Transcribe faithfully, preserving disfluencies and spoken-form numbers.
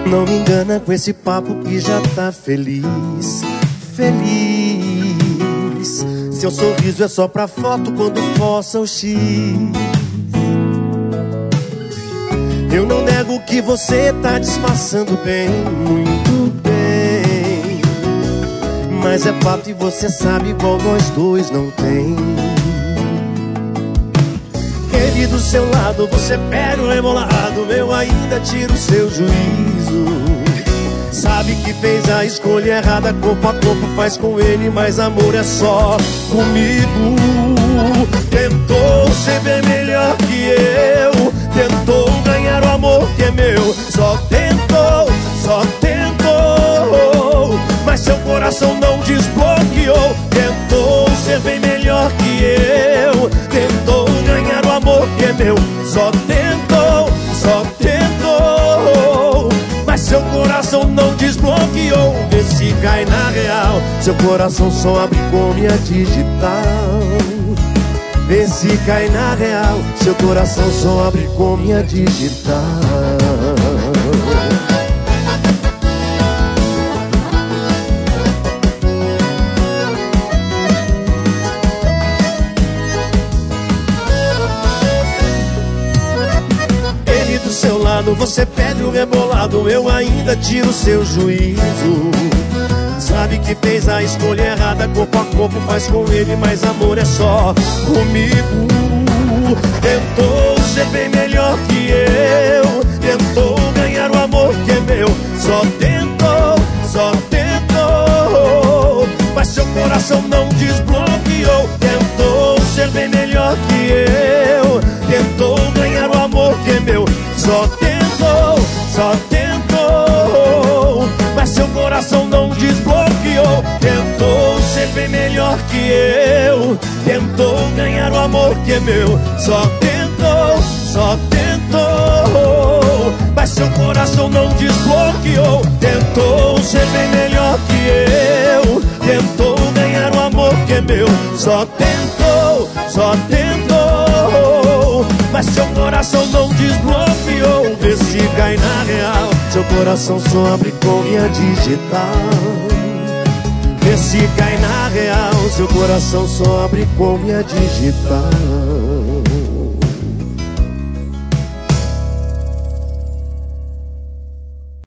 Não me engana com esse papo que já tá feliz, feliz. Seu sorriso é só pra foto quando força o X. Eu não nego que você tá disfarçando bem, muito bem. Mas é fato e você sabe igual nós dois não tem. Ele do seu lado, você pega o rebolado, eu ainda tiro o seu juízo. Sabe que fez a escolha errada, corpo a corpo faz com ele, mas amor é só comigo. Tentou ser bem melhor que eu, tentou ganhar o amor que é meu. Só tentou, só tentou, mas seu coração não desbloqueou. Tentou ser bem melhor que eu, tentou ganhar o amor que é meu. Só tentou, só tentou, mas seu coração não desbloqueou. Vê se cai na real, seu coração só abre com minha digital. Vê se cai na real, seu coração só abre com minha digital. Ele do seu lado, você pede o rebolado, eu ainda tiro seu juízo. Sabe que fez a escolha errada, corpo a corpo faz com ele, mas amor é só comigo. Tentou ser bem melhor que eu, tentou ganhar o amor que é meu. Só tentou, só tentou, mas seu coração não desbloqueou. Tentou ser bem melhor que eu, tentou ganhar o amor que é meu. Só tentou, só tentou, mas seu coração não desbloqueou. Tentou ser bem melhor que eu, tentou ganhar o amor que é meu. Só tentou, só tentou, mas seu coração não desbloqueou. Tentou ser bem melhor que eu, tentou ganhar o amor que é meu. Só tentou, só tentou, mas seu coração não desbloqueou. Vê se cai na real, seu coração só abre com minha digital. Vê se cai na real, seu coração só abre com minha digital.